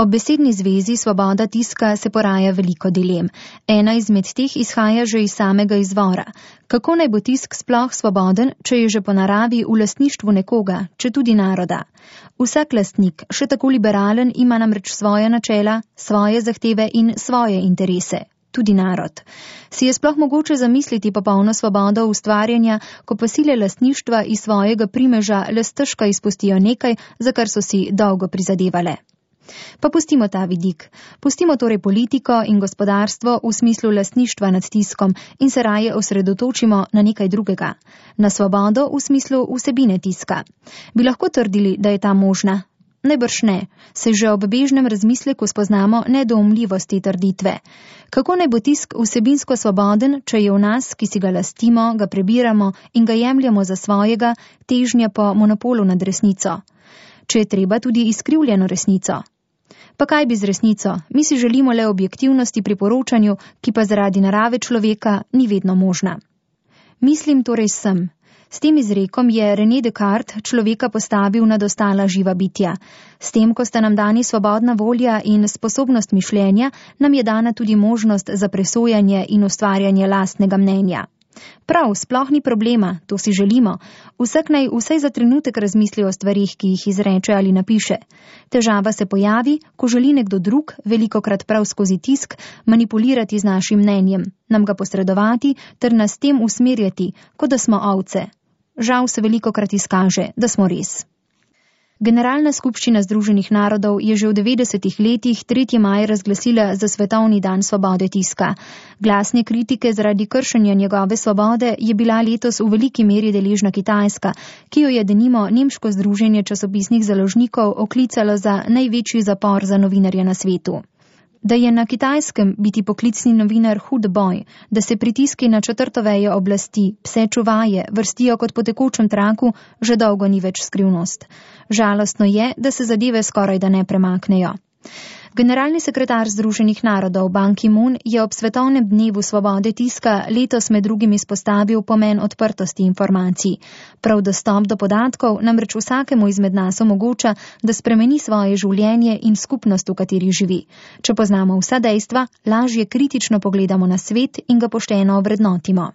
Ob besedni zvezi svoboda tiska se poraja veliko dilem. Ena izmed teh izhaja že iz samega izvora. Kako naj bo tisk sploh svoboden, če je že po naravi v lastništvu nekoga, če tudi naroda? Vsak lastnik, še tako liberalen, ima namreč svoje načela, svoje zahteve in svoje interese. Tudi narod. Si je sploh mogoče zamisliti popolno svobodo ustvarjanja, ko pa sile lastništva iz svojega primeža le stežka izpustijo nekaj, za kar so si dolgo prizadevale? Pa pustimo ta vidik. Pustimo torej politiko in gospodarstvo v smislu lastništva nad tiskom in se raje osredotočimo na nekaj drugega. Na svobodo v smislu vsebine tiska. Bi lahko trdili, da je ta možna? Najbrž ne, se že ob bežnem razmisleku spoznamo nedoumljivost te trditve. Kako naj bo tisk vsebinsko svoboden, če je v nas, ki si ga lastimo, ga prebiramo in ga jemljemo za svojega, težnja po monopolu nad resnico? Če je treba tudi izkrivljeno resnico. Pa kaj bi z resnico? Mi si želimo le objektivnosti pri poročanju, ki pa zaradi narave človeka ni vedno možna. Mislim torej sem. S tem izrekom je René Descartes človeka postavil nad ostala živa bitja. S tem, ko sta nam dani svobodna volja in sposobnost mišljenja, nam je dana tudi možnost za presojanje in ustvarjanje lastnega mnenja. Prav, sploh ni problema, to si želimo. Vsak naj vsaj za trenutek razmisli o stvarih, ki jih izreče ali napiše. Težava se pojavi, ko želi nekdo drug, velikokrat prav skozi tisk, manipulirati z našim mnenjem, nam ga posredovati ter nas s tem usmerjati, kot da smo ovce. Žal se velikokrat izkaže, da smo res. Generalna skupščina Združenih narodov je že v 90. letih 3. maj razglasila za svetovni dan svobode tiska. Glasne kritike zaradi kršenja njegove svobode je bila letos v veliki meri deležna Kitajska, ki jo je denimo nemško združenje časopisnih založnikov oklicalo za največji zapor za novinarje na svetu. Da je na Kitajskem biti poklicni novinar hud boj, da se pritiski na četrto vejo oblasti, pse čuvaje, vrstijo kot po tekočem traku, že dolgo ni več skrivnost. Žalostno je, da se zadeve skoraj da ne premaknejo. Generalni sekretar Združenih narodov Ban Ki-moon je ob svetovnem dnevu svobode tiska letos med drugim izpostavil pomen odprtosti informacij. Prav dostop do podatkov namreč vsakemu izmed nas omogoča, da spremeni svoje življenje in skupnost, v kateri živi. Če poznamo vsa dejstva, lažje kritično pogledamo na svet in ga pošteno ovrednotimo.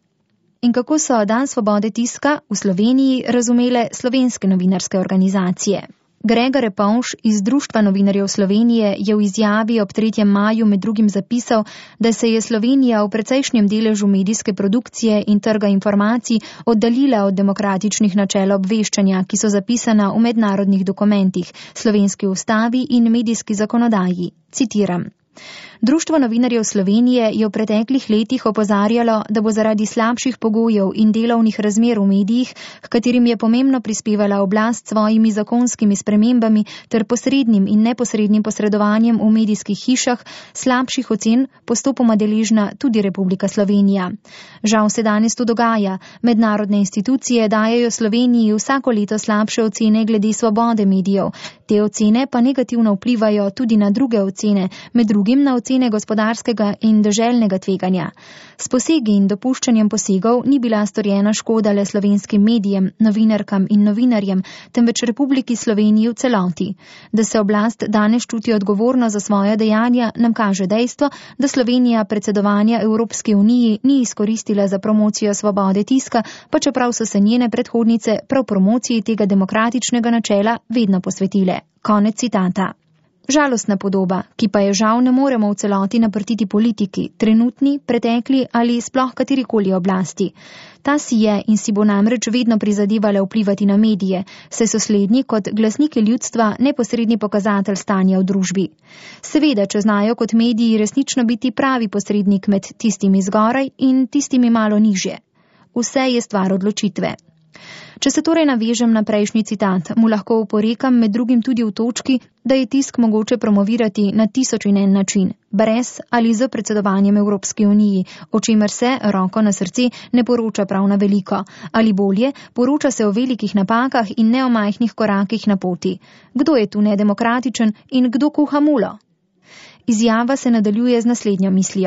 In kako so dan svobode tiska v Sloveniji razumele slovenske novinarske organizacije? Gregor Repovž iz Društva novinarjev Slovenije je v izjavi ob 3. maju med drugim zapisal, da se je Slovenija v precejšnjem deležu medijske produkcije in trga informacij oddaljila od demokratičnih načel obveščanja, ki so zapisana v mednarodnih dokumentih, slovenski ustavi in medijski zakonodaji. Citiram. Društvo novinarjev Slovenije je v preteklih letih opozarjalo, da bo zaradi slabših pogojev in delovnih razmer v medijih, h katerim je pomembno prispevala oblast svojimi zakonskimi spremembami ter posrednim in neposrednim posredovanjem v medijskih hišah, slabših ocen postopoma deležna tudi Republika Slovenija. Žal se danes to dogaja. Mednarodne institucije dajejo Sloveniji vsako leto slabše ocene glede svobode medijev. Te ocene pa negativno vplivajo tudi na druge ocene, med drugim na ocene gospodarskega in deželnega tveganja. S posegi in dopuščanjem posegov ni bila storjena škoda le slovenskim medijem, novinarkam in novinarjem, temveč Republiki Sloveniji v celoti. Da se oblast danes čuti odgovorno za svoja dejanja, nam kaže dejstvo, da Slovenija predsedovanja Evropski uniji ni izkoristila za promocijo svobode tiska, pa čeprav so se njene predhodnice prav promociji tega demokratičnega načela vedno posvetile. Konec citata. Žalostna podoba, ki pa je žal ne moremo v celoti naprtiti politiki, trenutni, pretekli ali sploh katerikoli oblasti. Ta si je in si bo namreč vedno prizadevala vplivati na medije, saj so slednji kot glasniki ljudstva neposredni pokazatelj stanja v družbi. Seveda, če znajo kot mediji resnično biti pravi posrednik med tistimi zgoraj in tistimi malo nižje. Vse je stvar odločitve. Če se torej navežem na prejšnji citat, mu lahko oporekam med drugim tudi v točki, da je tisk mogoče promovirati na 1001 način, brez ali z predsedovanjem Evropski uniji, o čemer se, roko na srce, ne poroča prav na veliko, ali bolje, poroča se o velikih napakah in ne o majhnih korakih na poti. Kdo je tu nedemokratičen in kdo kuha mulo? Izjava se nadaljuje z naslednjo mislijo.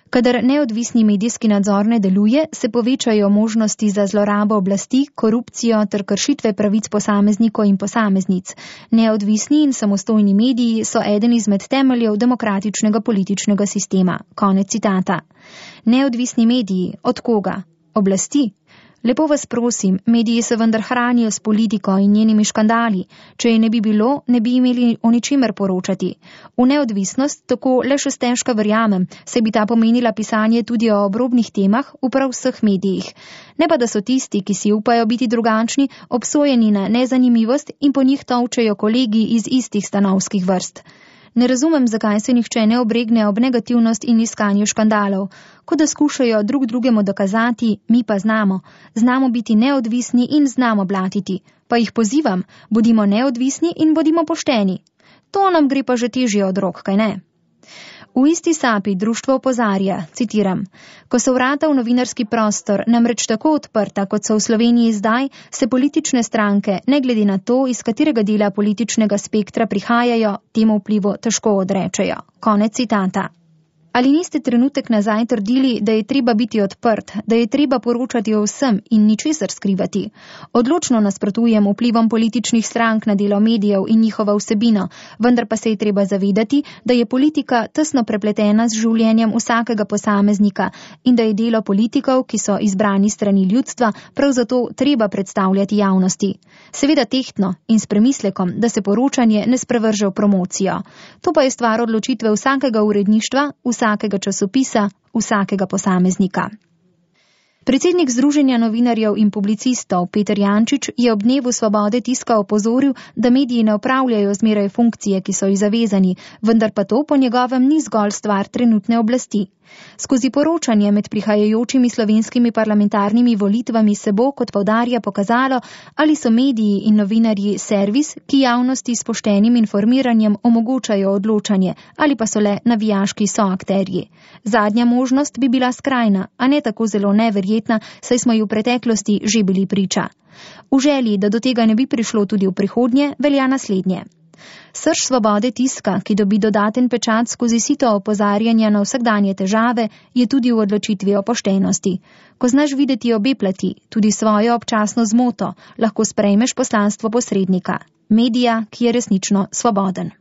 Kadar neodvisni medijski nadzor ne deluje, se povečajo možnosti za zlorabo oblasti, korupcijo ter kršitve pravic posameznikov in posameznic. Neodvisni in samostojni mediji so eden izmed temeljev demokratičnega političnega sistema. Konec citata. Neodvisni mediji, od koga? Oblasti? Lepo vas prosim, mediji se vendar hranijo s politiko in njenimi škandali. Če je ne bi bilo, ne bi imeli o ničimer poročati. V neodvisnost tako le še stežka verjamem, se bi ta pomenila pisanje tudi o obrobnih temah v prav vseh medijih. Ne pa da so tisti, ki si upajo biti drugačni, obsojeni na nezanimivost in po njih tolčejo kolegi iz istih stanovskih vrst. Ne razumem, zakaj se nihče ne obregne ob negativnost in iskanju škandalov, kot da skušajo drug drugemu dokazati, mi pa znamo. Znamo biti neodvisni in znamo blatiti. Pa jih pozivam, bodimo neodvisni in bodimo pošteni. To nam gre pa že težje od rok, kaj ne? V isti sapi društvo opozarja, citiram, ko so vrata v novinarski prostor namreč tako odprta, kot so v Sloveniji zdaj, se politične stranke, ne glede na to, iz katerega dela političnega spektra prihajajo, temu vplivu težko odrečejo. Konec citata. Ali niste trenutek nazaj trdili, da je treba biti odprt, da je treba poročati o vsem in ničesar skrivati? Odločno nasprotujem vplivom političnih strank na delo medijev in njihovo vsebino, vendar pa se je treba zavedati, da je politika tesno prepletena z življenjem vsakega posameznika in da je delo politikov, ki so izbrani strani ljudstva, prav zato treba predstavljati javnosti. Seveda tehtno in s premislekom, da se poročanje ne sprevrže v promocijo. To pa je stvar odločitve vsakega uredništva, vsakega časopisa, vsakega posameznika. Predsednik Združenja novinarjev in publicistov Peter Jančič je ob dnevu svobode tiska opozoril, da mediji ne opravljajo zmeraj funkcije, ki so ji zavezani, vendar pa to po njegovem ni zgolj stvar trenutne oblasti. Skozi poročanje med prihajajočimi slovenskimi parlamentarnimi volitvami se bo, kot poudarja, pokazalo, ali so mediji in novinarji servis, ki javnosti s poštenim informiranjem omogočajo odločanje, ali pa so le navijaški soakterji. Zadnja možnost bi bila skrajna, a ne tako zelo neverjetna, saj smo ji v preteklosti že bili priča. V želji, da do tega ne bi prišlo tudi v prihodnje, velja naslednje. Srž svobode tiska, ki dobi dodaten pečat skozi sito opozarjanja na vsakdanje težave, je tudi v odločitvi o poštenosti. Ko znaš videti obe plati, tudi svojo občasno zmoto, lahko sprejmeš poslanstvo posrednika, medija, ki je resnično svoboden.